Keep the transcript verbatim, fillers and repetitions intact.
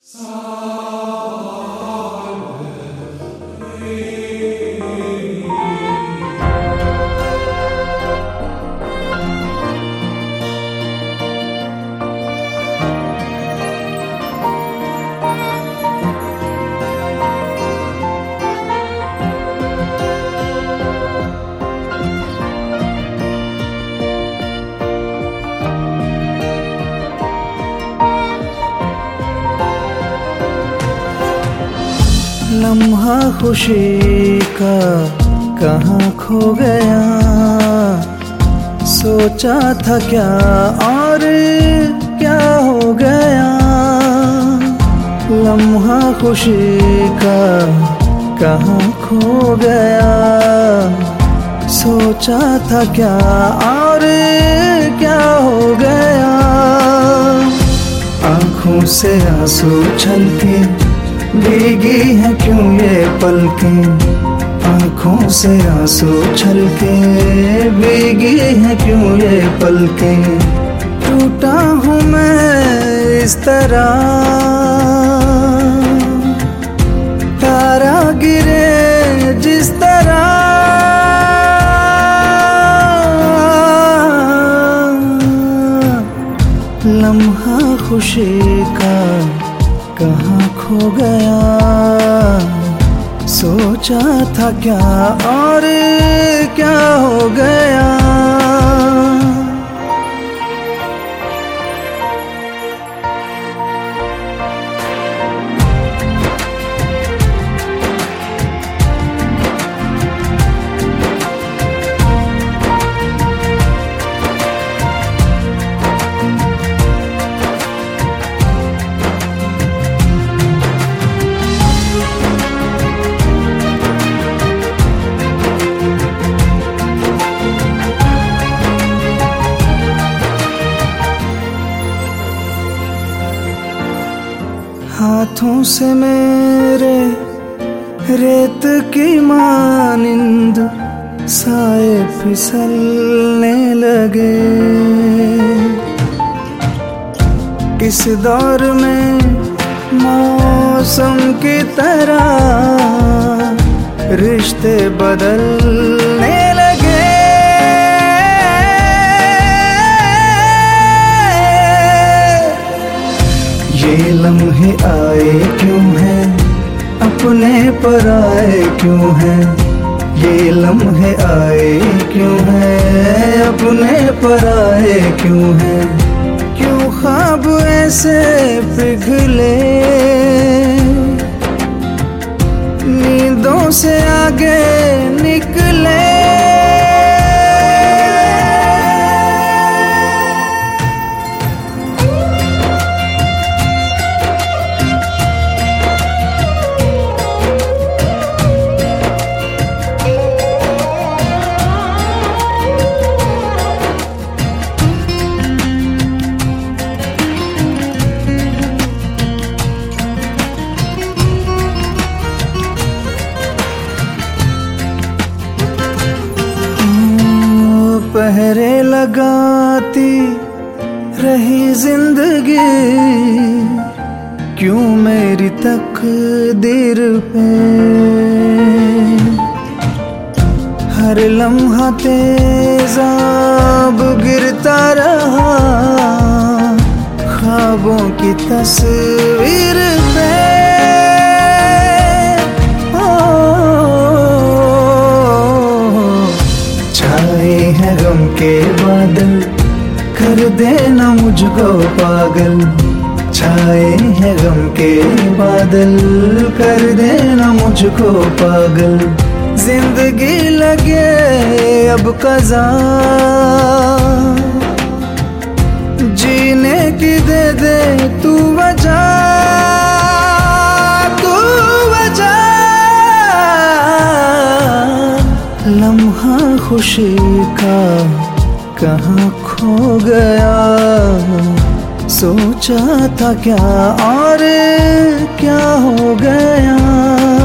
लम्हा खुशी का कहाँ खो गया, सोचा था क्या और क्या हो गया। लम्हा खुशी का कहाँ खो गया, सोचा था क्या और क्या हो गया। आँखों से आंसू छलके भीगी है क्यों ये पलकें, आँखों से आंसू छलके भीगी है क्यों ये पलकें। टूटा हूँ मैं इस तरह, तारा गिरे जिस तरह। लम्हा खुशी का कहाँ खो गया, सोचा था क्या और क्या हो गया। हाथों से मेरे रेत की मानिंद साए फिसलने लगे। इस दौर में मौसम की तरह रिश्ते बदलने लगे। ये लम्हे आए क्यों हैं, अपने पर आए क्यों हैं। ये लम्हे आए क्यों हैं, अपने पर आए क्यों हैं। क्यों ख्वाब ऐसे पिघले, नींदों से आगे निकले। पहरे लगाती रही जिंदगी, क्यों मेरी तकदीर पे। हर लम्हा तेजाब गिरता रहा ख्वाबों की तस्वीर पे। गम के बादल कर देना मुझको पागल, छाए हैं गम के बादल कर देना मुझको पागल। जिंदगी लगे अब कज़ा, जीने की दे दे तू वजह, तू वजह। लम्हा खुशी का कहाँ खो गया, सोचा था क्या और क्या हो गया।